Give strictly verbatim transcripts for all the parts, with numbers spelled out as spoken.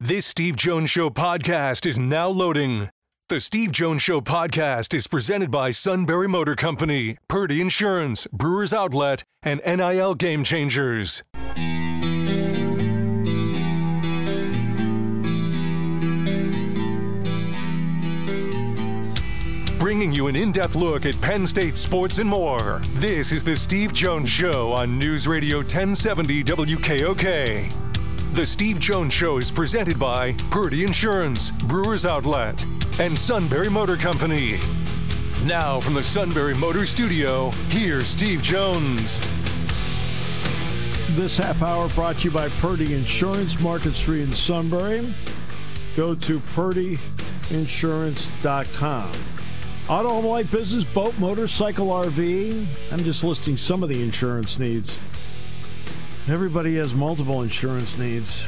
This Steve Jones Show podcast is now loading. The Steve Jones Show podcast is presented by Sunbury Motor Company, Purdy Insurance, Brewers Outlet, and N I L Game Changers. Bringing you an in-depth look at Penn State sports and more. This is the Steve Jones Show on News Radio ten seventy W K O K. The Steve Jones Show is presented by Purdy Insurance, Brewers Outlet, and Sunbury Motor Company. Now from the Sunbury Motor Studio, here's Steve Jones. This half hour brought to you by Purdy Insurance, Market Street in Sunbury. Go to purdy insurance dot com. Auto, home, life, business, boat, motorcycle, R V. I'm just listing some of the insurance needs. Everybody has multiple insurance needs.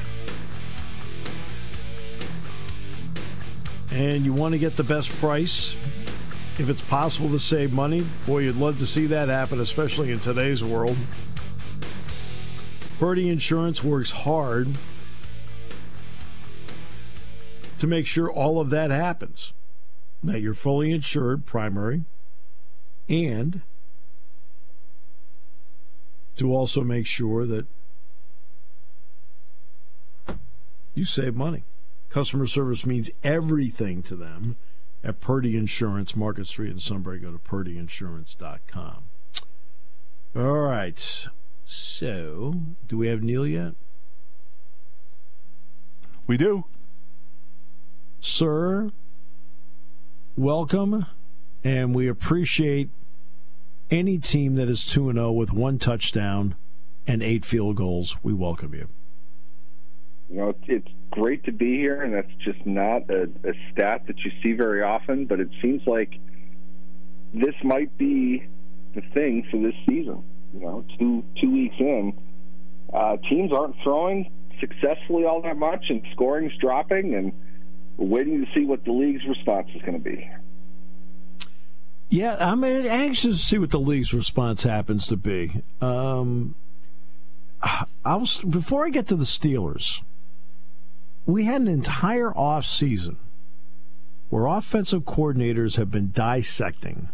And you want to get the best price. If it's possible to save money, boy, you'd love to see that happen, especially in today's world. Purdy Insurance works hard to make sure all of that happens. That you're fully insured, primary, and to also make sure that you save money. Customer service means everything to them at Purdy Insurance, Market Street in Sunbury. Go to purdy insurance dot com. All right. So, do we have Neil yet? We do. Sir, welcome, and we appreciate any team that is two and oh with one touchdown and eight field goals. We welcome you. You know, it's, it's great to be here, and that's just not a, a stat that you see very often, but it seems like this might be the thing for this season. You know, two two weeks in, uh, teams aren't throwing successfully all that much, and scoring's dropping, and we're waiting to see what the league's response is going to be. Yeah, I'm anxious to see what the league's response happens to be. Um, I was, before I get to the Steelers, we had an entire off season where offensive coordinators have been dissecting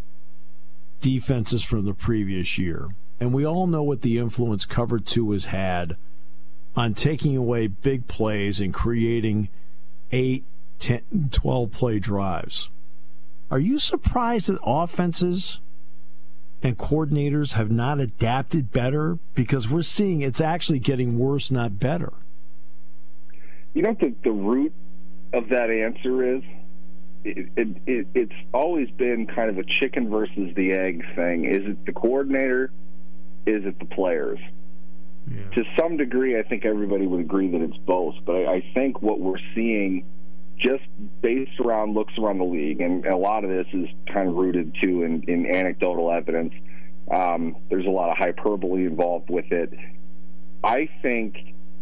defenses from the previous year. And we all know what the influence Cover two has had on taking away big plays and creating eight, ten, twelve play drives. Are you surprised that offenses and coordinators have not adapted better? Because we're seeing it's actually getting worse, not better. You know what the, the root of that answer is? It, it, it, it's always been kind of a chicken versus the egg thing. Is it the coordinator? Is it the players? Yeah. To some degree, I think everybody would agree that it's both. But I, I think what we're seeing, just based around looks around the league, and a lot of this is kind of rooted too in, in anecdotal evidence. Um, there's a lot of hyperbole involved with it. I think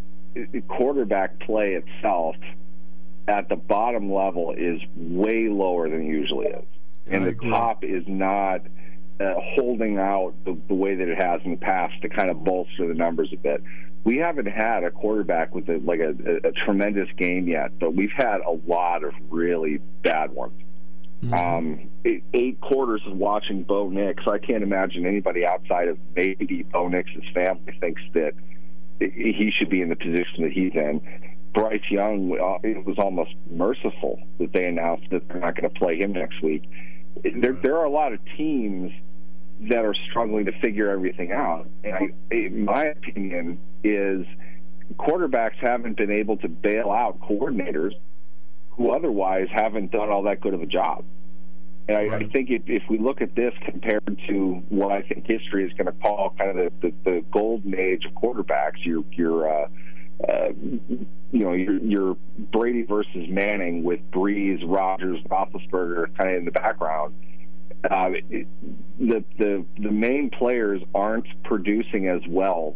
quarterback play itself at the bottom level is way lower than it usually is. And the top is not uh, holding out the, the way that it has in the past to kind of bolster the numbers a bit. We haven't had a quarterback with a, like a, a, a tremendous game yet, but we've had a lot of really bad ones. Mm-hmm. Um, eight, eight quarters of watching Bo Nix, I can't imagine anybody outside of maybe Bo Nix's family thinks that he should be in the position that he's in. Bryce Young, uh, it was almost merciful that they announced that they're not going to play him next week. There, there are a lot of teams that are struggling to figure everything out. And I, in my opinion, is quarterbacks haven't been able to bail out coordinators who otherwise haven't done all that good of a job. And I, right. I think if, if we look at this compared to what I think history is going to call kind of the, the, the golden age of quarterbacks, your your uh, uh, you know your, your Brady versus Manning with Breeze, Rodgers, Roethlisberger kind of in the background. Uh, it, the the the main players aren't producing as well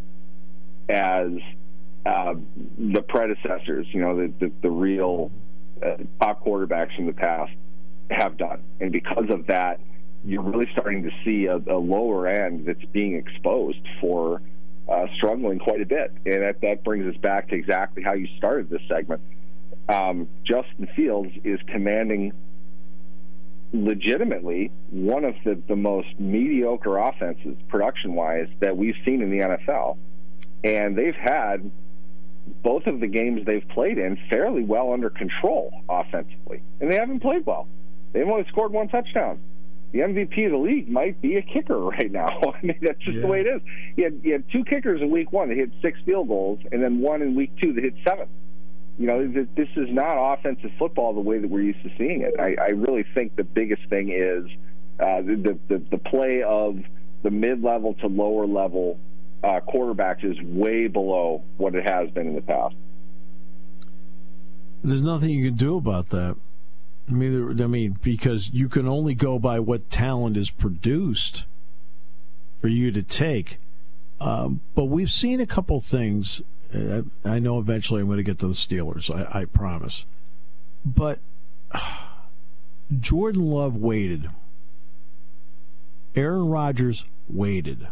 as uh, the predecessors. You know, the the, the real uh, top quarterbacks in the past have done, and because of that, you're really starting to see a, a lower end that's being exposed for uh, struggling quite a bit. And that, that brings us back to exactly how you started this segment. Um, Justin Fields is commanding legitimately one of the, the most mediocre offenses, production-wise, that we've seen in the N F L. And they've had both of the games they've played in fairly well under control offensively. And they haven't played well. They've only scored one touchdown. The M V P of the league might be a kicker right now. I mean, that's just yeah. the way it is. You had, you had two kickers in week one that hit six field goals, and then one in week two that hit seven. You know, this is not offensive football the way that we're used to seeing it. I, I really think the biggest thing is uh, the, the, the play of the mid-level to lower-level uh, quarterbacks is way below what it has been in the past. There's nothing you can do about that. I mean, I mean, because you can only go by what talent is produced for you to take. Um, but we've seen a couple things. Uh, I know eventually I'm going to get to the Steelers, I, I promise. But uh, Jordan Love waited. Aaron Rodgers waited.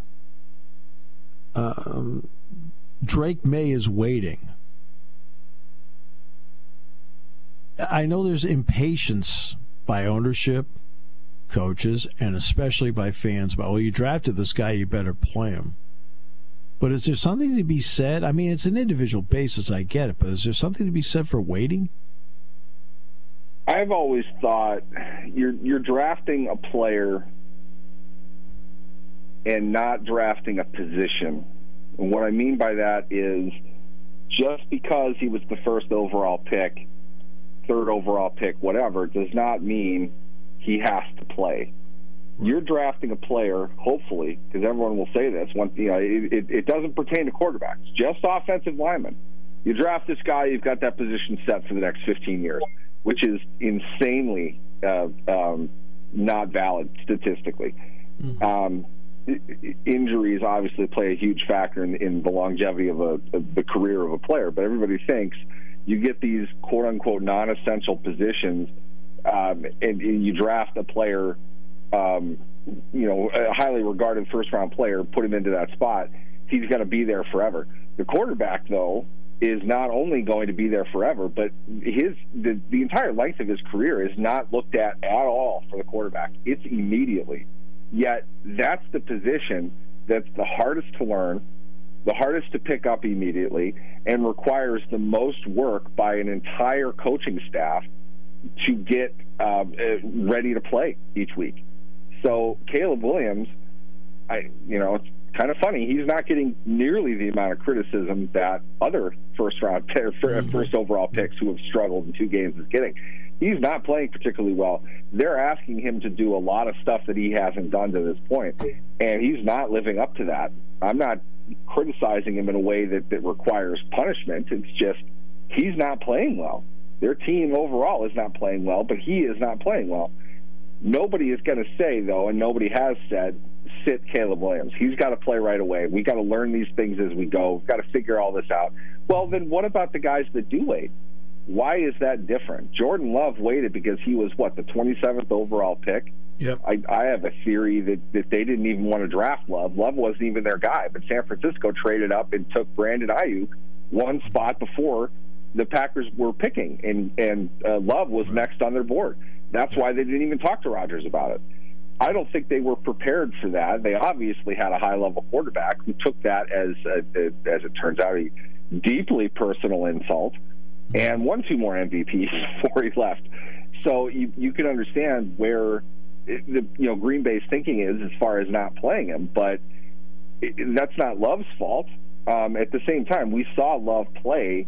Um, Drake May is waiting. I know there's impatience by ownership, coaches, and especially by fans about, well, you drafted this guy, you better play him. But is there something to be said? I mean, it's an individual basis, I get it, but is there something to be said for waiting? I've always thought you're you're drafting a player and not drafting a position. And what I mean by that is just because he was the first overall pick, third overall pick, whatever, does not mean he has to play. You're drafting a player, hopefully, because everyone will say this. One, you know, it, it, it doesn't pertain to quarterbacks, just offensive linemen. You draft this guy, you've got that position set for the next fifteen years, which is insanely uh, um, not valid statistically. Mm-hmm. Um, injuries obviously play a huge factor in, in the longevity of, a, of the career of a player, but everybody thinks you get these quote-unquote non-essential positions um, and, and you draft a player, um, you know, a highly regarded first-round player, put him into that spot, he's going to be there forever. The quarterback, though, is not only going to be there forever, but his the, the entire length of his career is not looked at at all for the quarterback. It's immediately. Yet that's the position that's the hardest to learn, the hardest to pick up immediately, and requires the most work by an entire coaching staff to get uh, ready to play each week. So Caleb Williams, I you know, it's kind of funny. He's not getting nearly the amount of criticism that other first round, first overall picks who have struggled in two games is getting. He's not playing particularly well. They're asking him to do a lot of stuff that he hasn't done to this point, and he's not living up to that. I'm not criticizing him in a way that, that requires punishment. It's just he's not playing well. Their team overall is not playing well, but he is not playing well. Nobody is going to say, though, and nobody has said, sit Caleb Williams. He's got to play right away. We've got to learn these things as we go. We've got to figure all this out. Well, then what about the guys that do wait? Why is that different? Jordan Love waited because he was, what, the twenty-seventh overall pick? Yep. I, I have a theory that, that they didn't even want to draft Love. Love wasn't even their guy, but San Francisco traded up and took Brandon Ayuk one spot before the Packers were picking, and, and uh, Love was right next on their board. That's why they didn't even talk to Rodgers about it. I don't think they were prepared for that. They obviously had a high-level quarterback who took that as, a, a, as it turns out, a deeply personal insult, and won two more M V Ps before he left. So you, you can understand where it, the, you know, Green Bay's thinking is as far as not playing him, but it, that's not Love's fault. Um, at the same time, we saw Love play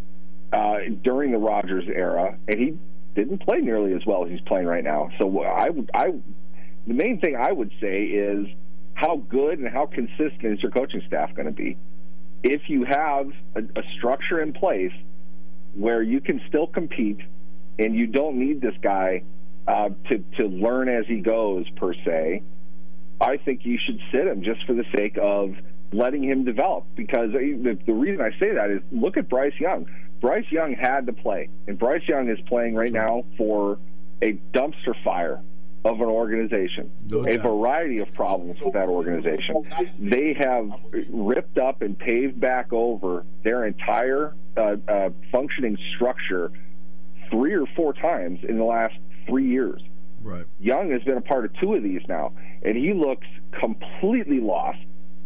uh, during the Rodgers era, and he didn't play nearly as well as he's playing right now. So I would, I, the main thing I would say is how good and how consistent is your coaching staff going to be? If you have a, a structure in place where you can still compete and you don't need this guy uh, to, to learn as he goes, per se, I think you should sit him just for the sake of letting him develop. Because the, the reason I say that is look at Bryce Young. Bryce Young had to play, and Bryce Young is playing right now for a dumpster fire of an organization, No a doubt. variety of problems with that organization. They have ripped up and paved back over their entire uh, uh, functioning structure three or four times in the last three years. Right. Young has been a part of two of these now, and he looks completely lost.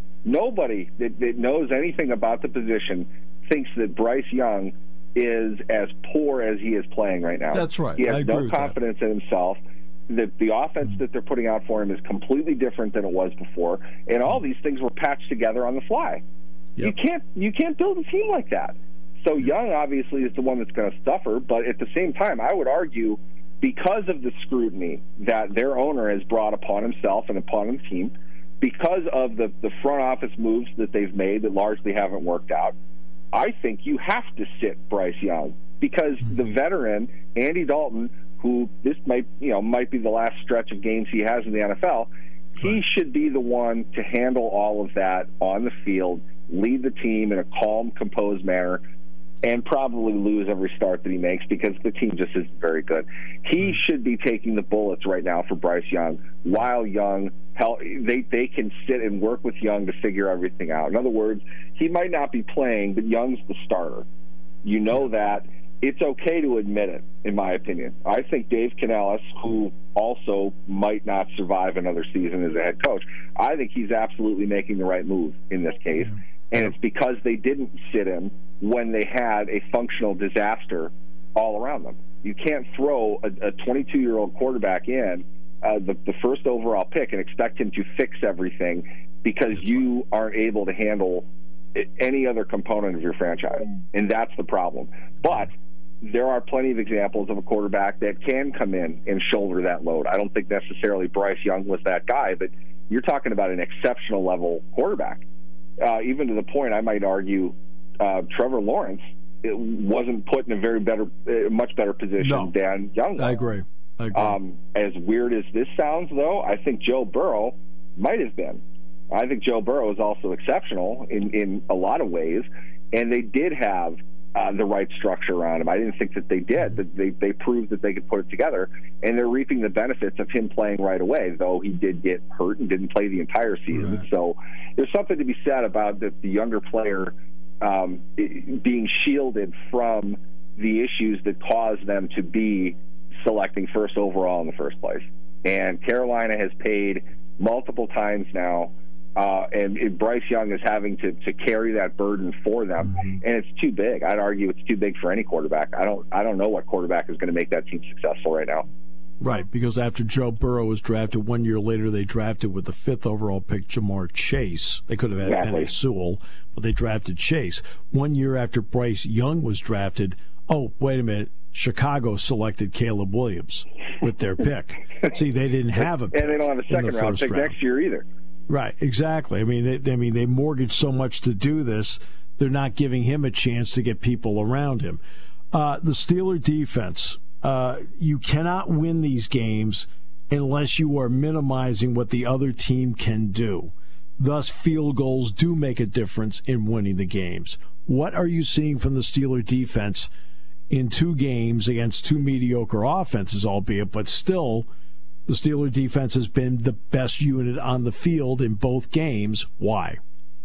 Nobody that, that knows anything about the position thinks that Bryce Young is as poor as he is playing right now. That's right. He has I agree no with confidence in himself. The, the offense that they're putting out for him is completely different than it was before, and all these things were patched together on the fly. Yep. You can't you can't build a team like that. So Young obviously is the one that's going to suffer, but at the same time, I would argue because of the scrutiny that their owner has brought upon himself and upon the team, because of the, the front office moves that they've made that largely haven't worked out, I think you have to sit Bryce Young because Mm-hmm. the veteran, Andy Dalton, who this might you know might be the last stretch of games he has in the N F L, he Right. should be the one to handle all of that on the field, lead the team in a calm, composed manner, and probably lose every start that he makes because the team just isn't very good. He should be taking the bullets right now for Bryce Young, while Young, hell, they, they can sit and work with Young to figure everything out. In other words, he might not be playing, but Young's the starter. You know that. It's okay to admit it, in my opinion. I think Dave Canellis, who also might not survive another season as a head coach, I think he's absolutely making the right move in this case. Yeah. And it's because they didn't sit him when they had a functional disaster all around them. You can't throw a twenty-two-year-old quarterback in uh, the, the first overall pick and expect him to fix everything because you aren't able to handle any other component of your franchise. And that's the problem. But there are plenty of examples of a quarterback that can come in and shoulder that load. I don't think necessarily Bryce Young was that guy, but you're talking about an exceptional level quarterback. Uh, even to the point, I might argue, uh, Trevor Lawrence it wasn't put in a very better, uh, much better position No. than Young was. I agree. I agree. Um, as weird as this sounds, though, I think Joe Burrow might have been. I think Joe Burrow is also exceptional in, in a lot of ways, and they did have uh, the right structure around him. I didn't think that they did, but they, they proved that they could put it together, and they're reaping the benefits of him playing right away, though he did get hurt and didn't play the entire season. Right. So there's something to be said about the, the younger player um, being shielded from the issues that caused them to be selecting first overall in the first place. And Carolina has paid multiple times now, uh, and, and Bryce Young is having to, to carry that burden for them, Mm-hmm. and it's too big. I'd argue it's too big for any quarterback. I don't I don't know what quarterback is going to make that team successful right now. Right, because after Joe Burrow was drafted, one year later they drafted with the fifth overall pick Jamar Chase. They could have had Exactly. Penei Sewell, but they drafted Chase. One year after Bryce Young was drafted, oh, wait a minute, Chicago selected Caleb Williams with their pick. See, they didn't have a pick And they don't have a in the second round first pick round. next year either. Right, exactly. I mean, they, I mean, they mortgaged so much to do this. They're not giving him a chance to get people around him. Uh, the Steeler defense, uh, you cannot win these games unless you are minimizing what the other team can do. Thus, field goals do make a difference in winning the games. What are you seeing from the Steeler defense in two games against two mediocre offenses, albeit, but still, the Steeler defense has been the best unit on the field in both games. Why?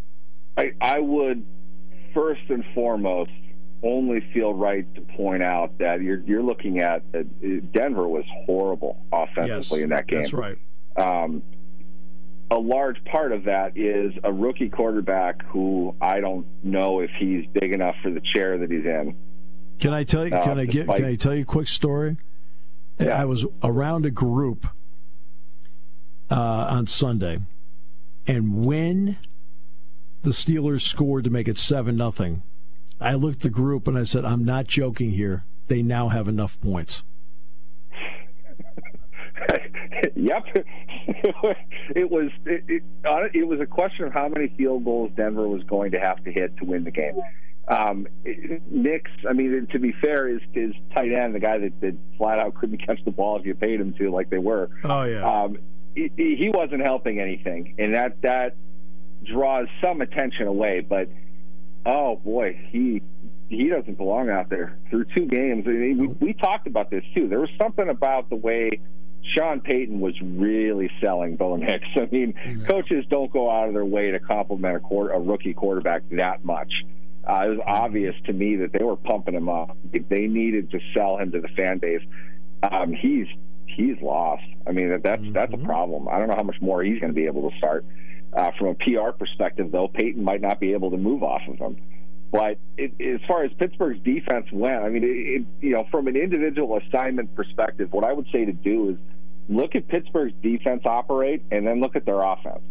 I, I would first and foremost only feel right to point out that you're you're looking at uh, Denver was horrible offensively Yes, in that game. That's right. Um, a large part of that is a rookie quarterback who I don't know if he's big enough for the chair that he's in. Can I tell you? Uh, Can I get? despite- Can I tell you a quick story? Yeah. I was around a group uh, on Sunday, and when the Steelers scored to make it seven nothing, I looked at the group and I said, "I'm not joking here. They now have enough points." Yep, it was it, it, it was a question of how many field goals Denver was going to have to hit to win the game. Um, Nick's, I mean, to be fair, is his tight end, the guy that, that flat out couldn't catch the ball if you paid him to, like they were. Oh yeah. Um, he, he wasn't helping anything, and that that draws some attention away. But oh boy, he he doesn't belong out there through two games. I mean, we, we talked about this too. There was something about the way Sean Payton was really selling Bo Nix. I mean, yeah. coaches don't go out of their way to compliment a, quarter, a rookie quarterback that much. Uh, it was obvious to me that they were pumping him up. They needed to sell him to the fan base. Um, he's he's lost. I mean, that, that's mm-hmm. that's a problem. I don't know how much more he's going to be able to start. Uh, from a P R perspective, though, Peyton might not be able to move off of him. But it, as far as Pittsburgh's defense went, I mean, it, it, you know, from an individual assignment perspective, what I would say to do is look at Pittsburgh's defense operate and then look at their offense.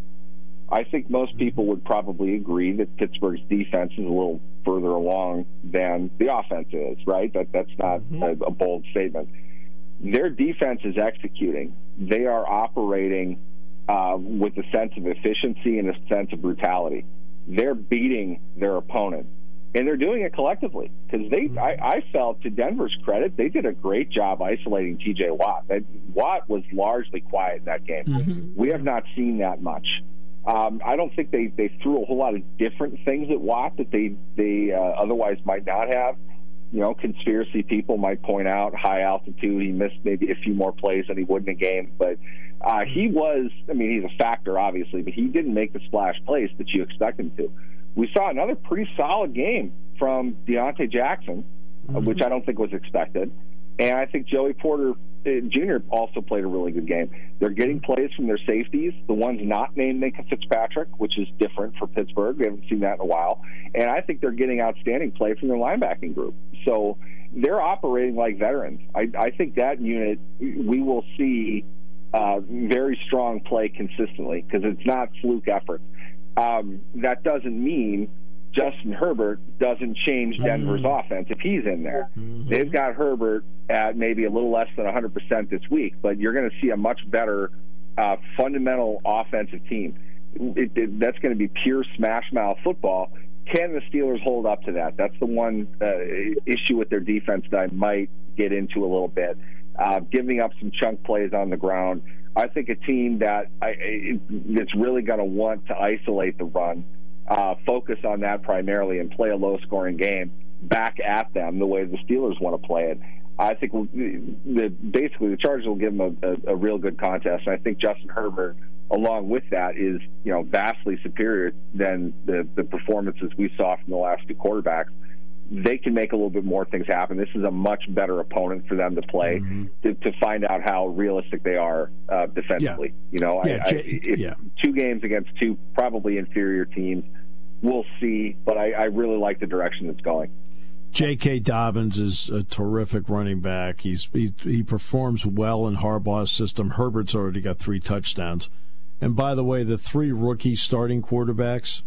I think most people would probably agree that Pittsburgh's defense is a little further along than the offense is, right? That That's not mm-hmm. a, a bold statement. Their defense is executing. They are operating uh, with a sense of efficiency and a sense of brutality. They're beating their opponent. And they're doing it collectively because they. I, I felt, to Denver's credit, they did a great job isolating T J Watt. That Watt was largely quiet in that game. Mm-hmm. We have not seen that much. Um, I don't think they, they threw a whole lot of different things at Watt that they they uh, otherwise might not have. You know, conspiracy people might point out high altitude. He missed maybe a few more plays than he would in a game, but uh, he was. I mean, he's a factor, obviously, but he didn't make the splash plays that you expect him to. We saw another pretty solid game from Deontay Jackson, mm-hmm. which I don't think was expected. And I think Joey Porter Junior also played a really good game. They're getting plays from their safeties, the ones not named Minkah Fitzpatrick, which is different for Pittsburgh. We haven't seen that in a while. And I think they're getting outstanding play from their linebacking group. So they're operating like veterans. I, I think that unit, we will see uh, very strong play consistently because it's not fluke efforts. Um, that doesn't mean Justin Herbert doesn't change Denver's mm-hmm. offense if he's in there. Mm-hmm. They've got Herbert at maybe a little less than one hundred percent this week, but you're going to see a much better uh, fundamental offensive team. It, it, that's going to be pure smash-mouth football. Can the Steelers hold up to that? That's the one uh, issue with their defense that I might get into a little bit. Uh, giving up some chunk plays on the ground. I think a team that I, it, it's really going to want to isolate the run, uh, focus on that primarily, and play a low-scoring game back at them the way the Steelers want to play it. I think the, basically the Chargers will give them a, a, a real good contest. And I think Justin Herbert, along with that, is you know vastly superior than the, the performances we saw from the last two quarterbacks. They can make a little bit more things happen. This is a much better opponent for them to play mm-hmm. to, to find out how realistic they are uh, defensively. Yeah. You know, yeah, I, I, if yeah. two games against two probably inferior teams, we'll see. But I, I really like the direction it's going. J K. Dobbins is a terrific running back. He's he, he performs well in Harbaugh's system. Herbert's already got three touchdowns. And by the way, the three rookie starting quarterbacks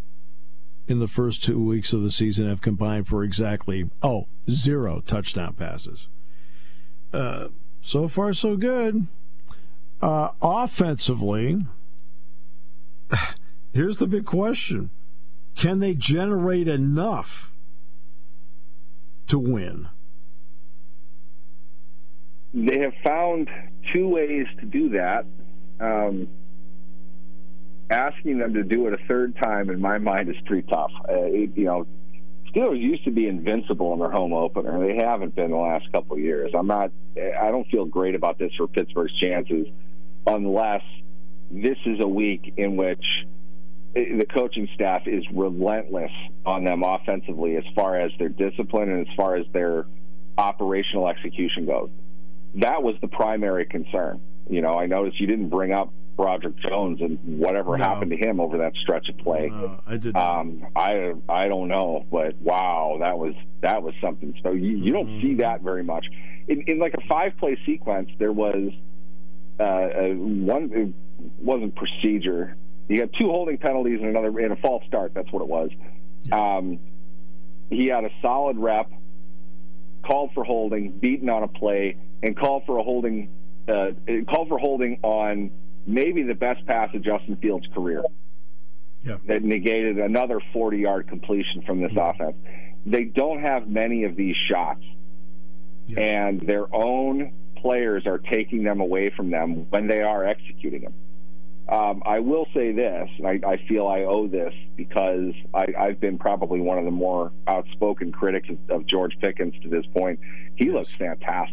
in the first two weeks of the season have combined for exactly, oh, zero touchdown passes. Uh, so far, so good. Uh, offensively, here's the big question. Can they generate enough to win? They have found two ways to do that. Um, asking them to do it a third time, in my mind, is pretty tough. Uh, it, you know, Steelers used to be invincible in their home opener. They haven't been the last couple of years. I'm not. I don't feel great about this for Pittsburgh's chances, unless this is a week in which the coaching staff is relentless on them offensively as far as their discipline and as far as their operational execution goes. That was the primary concern. You know, I noticed you didn't bring up Broderick Jones and whatever no. happened to him over that stretch of play. Uh, I did. Um, I I don't know, but wow, that was that was something. So you, you don't mm-hmm. see that very much. In, in like a five play sequence, there was uh, a one. It wasn't procedure. You had two holding penalties and another and a false start. That's what it was. Yeah. Um, he had a solid rep, called for holding, beaten on a play, and called for a holding. Uh, called for holding on maybe the best pass of Justin Fields' career. Yeah. That negated another forty-yard completion from this yeah. offense. They don't have many of these shots, yeah. and their own players are taking them away from them when they are executing them. Um, I will say this, and I, I feel I owe this because I, I've been probably one of the more outspoken critics of, of George Pickens to this point. He yes. looks fantastic.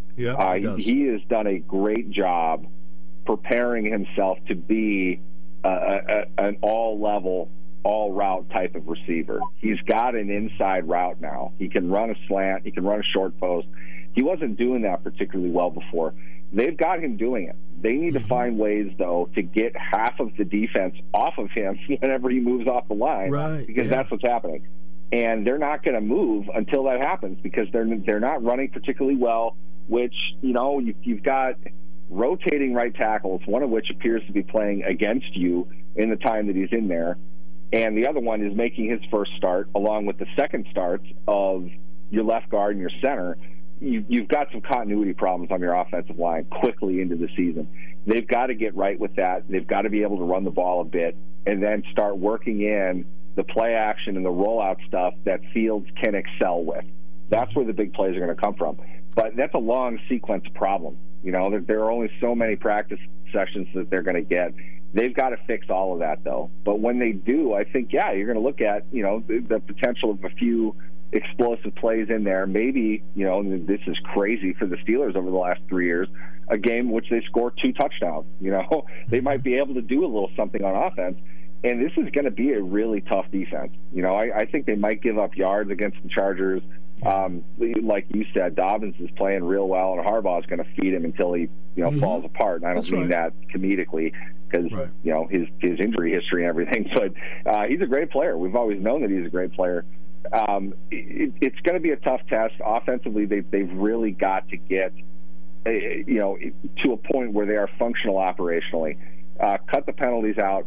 Yeah, uh, he, does. he has done a great job preparing himself to be a, a, an all-level, all-route type of receiver. He's got an inside route now. He can run a slant. He can run a short post. He wasn't doing that particularly well before. They've got him doing it. They need to find ways, though, to get half of the defense off of him whenever he moves off the line, right, because yeah. that's what's happening. And they're not going to move until that happens because they're they're not running particularly well, which, you know, you, you've got rotating right tackles, one of which appears to be playing against you in the time that he's in there, and the other one is making his first start along with the second starts of your left guard and your center. You, you've got some continuity problems on your offensive line quickly into the season. They've got to get right with that. They've got to be able to run the ball a bit and then start working in the play action and the rollout stuff that Fields can excel with. That's where the big plays are going to come from. But that's a long sequence problem. You know, there, there are only so many practice sessions that they're going to get. They've got to fix all of that, though. But when they do, I think, yeah, you're going to look at, you know, the, the potential of a few explosive plays in there. Maybe, you know, this is crazy for the Steelers over the last three years, a game in which they scored two touchdowns. You know, they might be able to do a little something on offense. And this is going to be a really tough defense. You know, I, I think they might give up yards against the Chargers. Um, like you said, Dobbins is playing real well, and Harbaugh is going to feed him until he, you know, mm-hmm. falls apart. And I don't That's mean right. that comedically because, right. you know, his, his injury history and everything. But uh, he's a great player. We've always known that he's a great player. Um, it, it's going to be a tough test. Offensively, they, they've really got to get, uh, you know, to a point where they are functional operationally. Uh, cut the penalties out.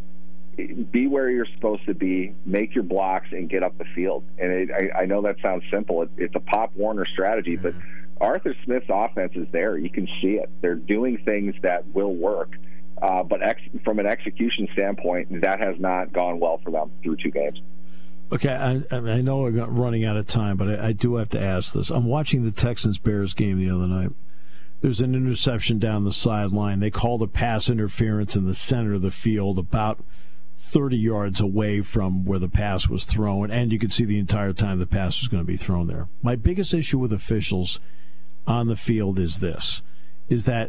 Be where you're supposed to be, make your blocks, and get up the field. And it, I, I know that sounds simple. It, it's a Pop Warner strategy, but Arthur Smith's offense is there. You can see it. They're doing things that will work. Uh, but ex- from an execution standpoint, that has not gone well for them through two games. Okay, I, I know we're running out of time, but I, I do have to ask this. I'm watching the Texans-Bears game the other night. There's an interception down the sideline. They called a pass interference in the center of the field about thirty yards away from where the pass was thrown, and you could see the entire time the pass was going to be thrown there. My biggest issue with officials on the field is this, is that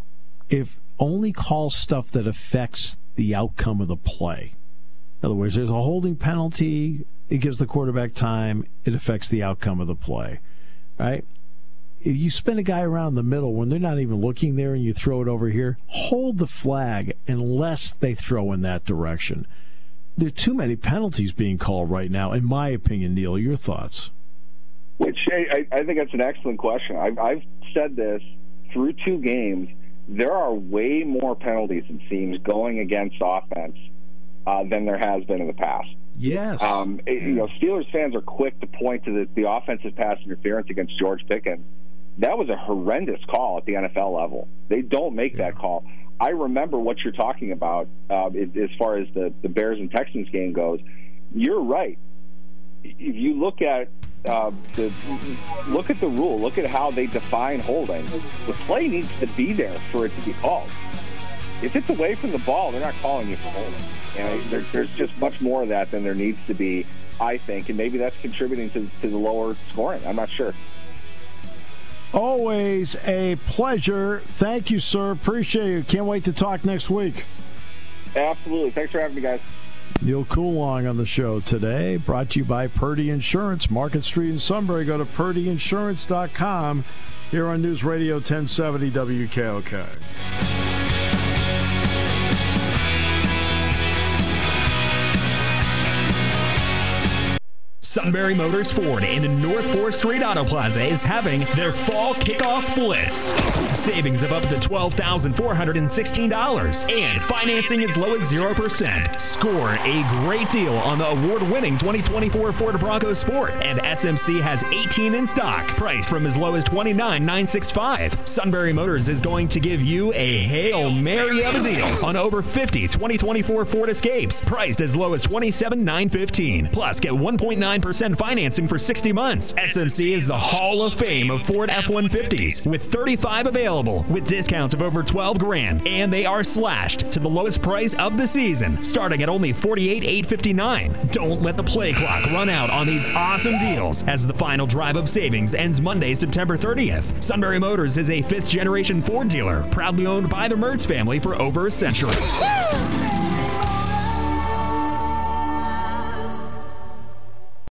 if only call stuff that affects the outcome of the play. In other words, there's a holding penalty, it gives the quarterback time, it affects the outcome of the play, right? If you spin a guy around the middle when they're not even looking there and you throw it over here, hold the flag unless they throw in that direction. There are too many penalties being called right now, in my opinion. Neil, your thoughts? Which I, I think that's an excellent question. I've, I've said this through two games. There are way more penalties, it seems, going against offense uh, than there has been in the past. Yes. Um, you know, Steelers fans are quick to point to the, the offensive pass interference against George Pickens. That was a horrendous call at the N F L level. They don't make yeah. that call. I remember what you're talking about uh, as far as the, the Bears and Texans game goes. You're right. If you look at uh, the look at the rule, look at how they define holding. The play needs to be there for it to be called. If it's away from the ball, they're not calling you for holding. And there, there's just much more of that than there needs to be, I think, and maybe that's contributing to, to the lower scoring. I'm not sure. Always a pleasure. Thank you, sir. Appreciate it. Can't wait to talk next week. Absolutely. Thanks for having me, guys. Neil Coolong on the show today, brought to you by Purdy Insurance, Market Street in Sunbury. Go to purdy insurance dot com here on News Radio ten seventy W K O K. Sunbury Motors Ford in North fourth Street Auto Plaza is having their fall kickoff blitz. Savings of up to twelve thousand four hundred sixteen dollars and financing as low as zero percent. Score a great deal on the award-winning twenty twenty-four Ford Bronco Sport, and S M C has eighteen in stock, priced from as low as twenty-nine thousand nine hundred sixty-five dollars. Sunbury Motors is going to give you a Hail Mary of a deal on over fifty twenty twenty-four Ford Escapes, priced as low as twenty-seven thousand nine hundred fifteen dollars. Plus, get one point nine percent percent financing for sixty months. S M C is the Hall of Fame of Ford F one fifties with thirty-five available with discounts of over twelve grand, and they are slashed to the lowest price of the season, starting at only forty-eight thousand eight hundred fifty-nine dollars. Don't let the play clock run out on these awesome deals as the final drive of savings ends Monday, September thirtieth. Sunbury Motors is a fifth generation Ford dealer, proudly owned by the Mertz family for over a century.